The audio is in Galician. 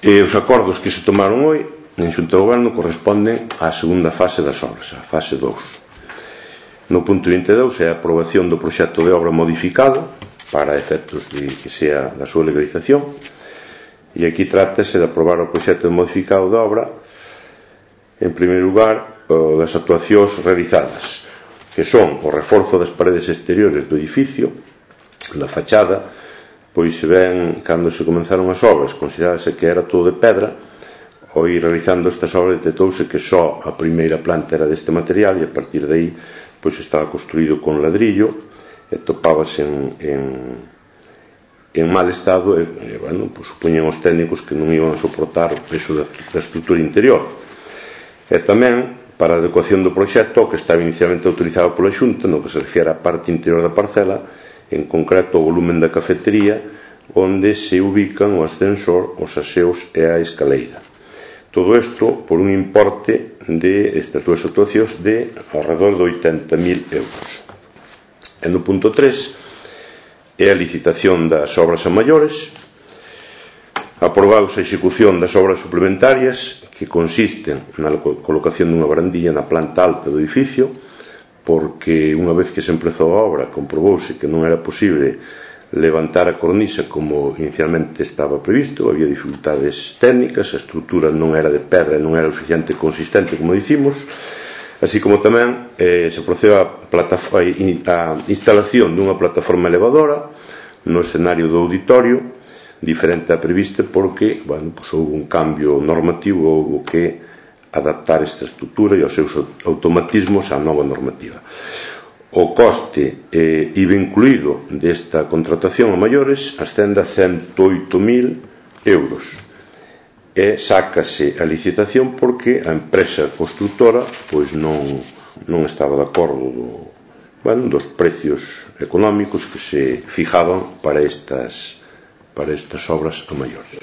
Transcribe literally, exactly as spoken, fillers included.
E os acordos que se tomaron hoy en Xunta de Goberno corresponden á segunda fase das obras, a fase dous. No punto vinte e dous é a aprobación do proxecto de obra modificado para efectos de que sea da súa legalización, e aquí trátase de aprobar o proxecto modificado da obra. En primeiro lugar, das actuacións realizadas, que son o reforzo das paredes exteriores do edificio, da fachada, pois se ven, cando se comenzaron as obras, considerase que era todo de pedra. Ao ir realizando estas obras detectouse que só a primeira planta era deste material, e a partir de aí pois estaba construído con ladrillo e topábase en, en, en mal estado, e, e bueno, pois supoñen os técnicos que non iban a soportar o peso da, da estrutura interior. E tamén para a adecuación do proxecto que estaba inicialmente autorizado pola Xunta no que se refiere á parte interior da parcela, en concreto o volumen da cafetería, onde se ubican o ascensor, os aseos e a escaleira. Todo isto por un importe de estas dúas actuacións de alrededor de oitenta mil euros. E no punto tres é a licitación das obras a maiores. Aprobaos a execución das obras suplementarias que consisten na colocación dunha barandilla na planta alta do edificio, porque unha vez que se empezou a obra comprobouse que non era posible levantar a cornisa como inicialmente estaba previsto, había dificultades técnicas, a estrutura non era de pedra e non era o suficiente consistente como dicimos, así como tamén eh, se procedeu a, a instalación dunha plataforma elevadora no escenario do auditorio, diferente a prevista porque, bueno, pues, houve un cambio normativo, houve que adaptar esta estrutura e os seus automatismos á nova normativa. O coste eh, I V A incluído desta contratación a maiores ascende a ciento oito mil euros e sácase a licitación porque a empresa constructora pois non, non estaba de acordo do, bueno, dos precios económicos que se fijaban para estas, para estas obras a maiores.